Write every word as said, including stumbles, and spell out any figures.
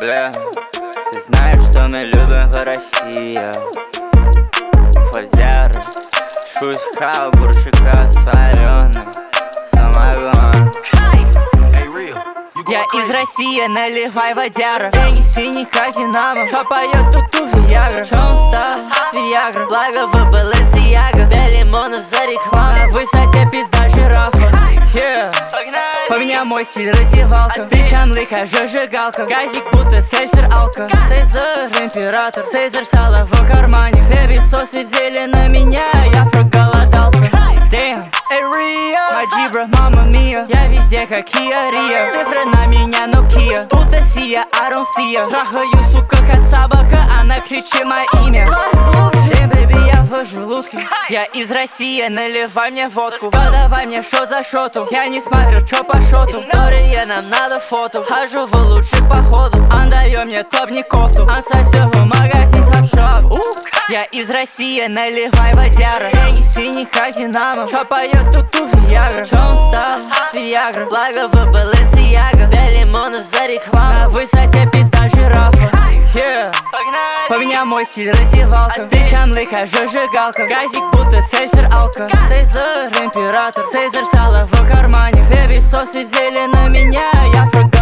Бля, ты знаешь, что мы любим в России. Фазеры, шусь-хау, буршика, соленый, самогон. Я из России, наливай водяра. Деньги синий, как Динамо. Чё поет тут у Виагра? Чё он стал? Виагра. Благо в Баленсиаго. Пять лимонов за рекламу. На высоте пизда жирафа. Yeah. Поменяй мой стиль, раздевалка. Ты шамлыка, зажигалка. Газик будто сельсер, алка. Цезарь, император. Цезарь, сало в кармане. Хлеб и сос и зелень на меня. Я проголодался. Damn, эй, Рио. Маджибра, мама мия. Я везде, как Киа Рио. Цифры на меня, Nokia. Будто сия, I don't see ya. Трахаю, сука, как собака. Она кричит мое имя. Damn, baby, я в желудке. Я из России, наливай мне водку. Подавай мне шот за шоту. Я не смотрю, чё по шоту. История, нам надо фото. Хожу в лучших походу. Он даёт мне топ, не кофту. Он сосёт в магазин топ-шоп. Я из России, наливай водяра. Деньги синий, как Динамо. Чё поет тут у Виагра? Чё он стал? Виагра. Благо в Баленсиаго. Пять лимонов за рекламу. На высоте пизда жирафа. Yeah. Поменяй мой стиль, раздевалка. Ты шамлыка, зажигалка. Газик будто сельсер, алка. Цезарь, император. Цезарь, сало в кармане. Хлеб и сос и зелень на меня. Я